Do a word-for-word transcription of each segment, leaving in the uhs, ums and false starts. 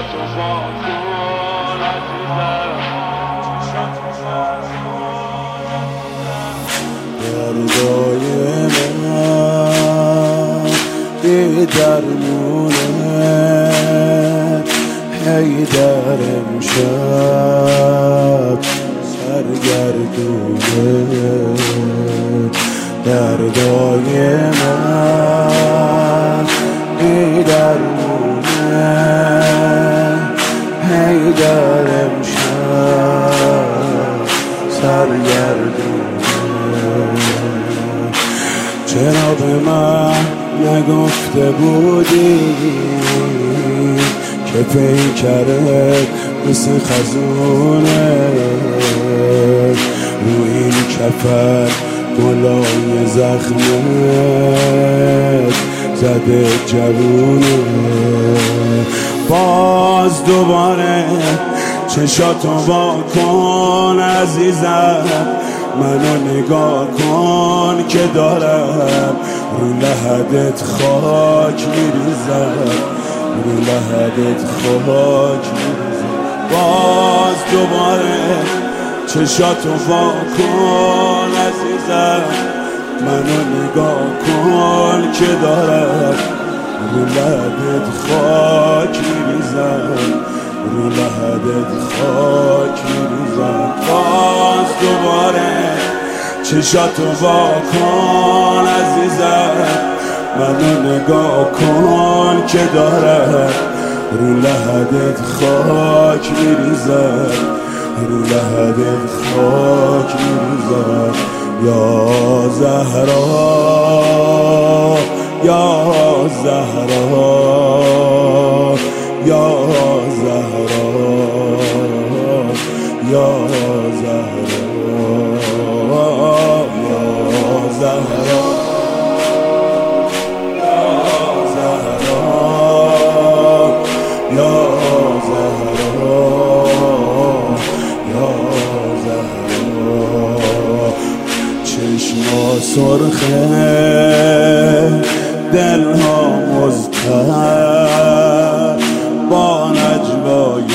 چشاتو وا کن عزیزم، چشاتو وا کن. دردای من بی درمونه، هی در امشب سرگردونه. دردای من بی درمونه، هی در امشب سرگردونه. چرا به من نگفته بودی که پیکرت مثل خزونه، رو این کفر ملای زخمت زده جوونه. باز دوباره چشاتو وا کن عزیزم، منو نگاه کن که دارم رو لحدت خاک میریزم، رو لحدت خاک میریزم. باز دوباره چشاتو وا کن عزیزم، منو نگاه کن که دارم رو لحدت خاک میریزم، رو لحدت خاک میریزم. باز دوباره چشاتو وا کن عزیزم، منو نگاه کن که دارم رو لحدت خاک میریزم، رو لحدت خاک میریزم. یا زهرا یا زهرا یا زهرا یا زهرا یا زهرا یا زهرا یا زهرا. چشما سرخه دلها مضطرب با نجوای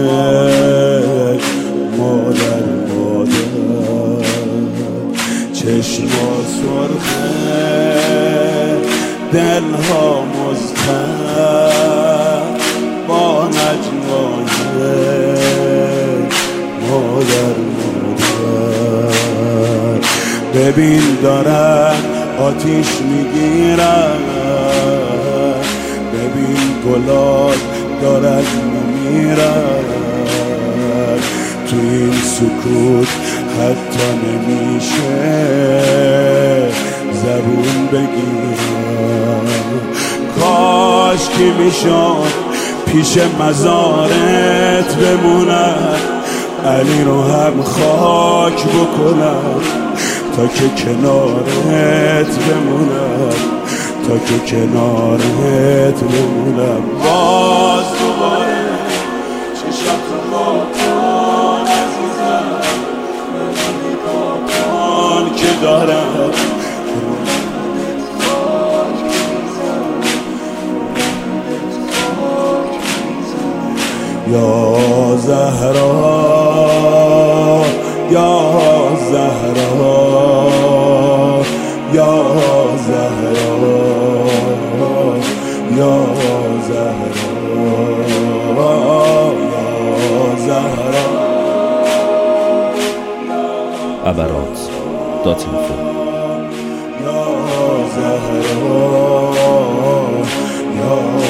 مادر مادر. چشما سرخه دلها مضطرب با نجوای مادر مادر. ببین دارن آتیش میگیرن، ببین گلات دارن میمیرن. تو این سکوت حتی نمیشه زبون بگیرم. کاش که میشد پیش مزارت بمونم، علی رو هم خاک بکنم تا که کنارت بمونم، تا که کنارت بمونم. باز دوباره چشاتو وا کن عزیزم، منو نگاه کن که دارم یا زهرا یا زهرا یا زهرا یا زهرا یا زهرا. عبرات دات اینفو. یا زهرا یا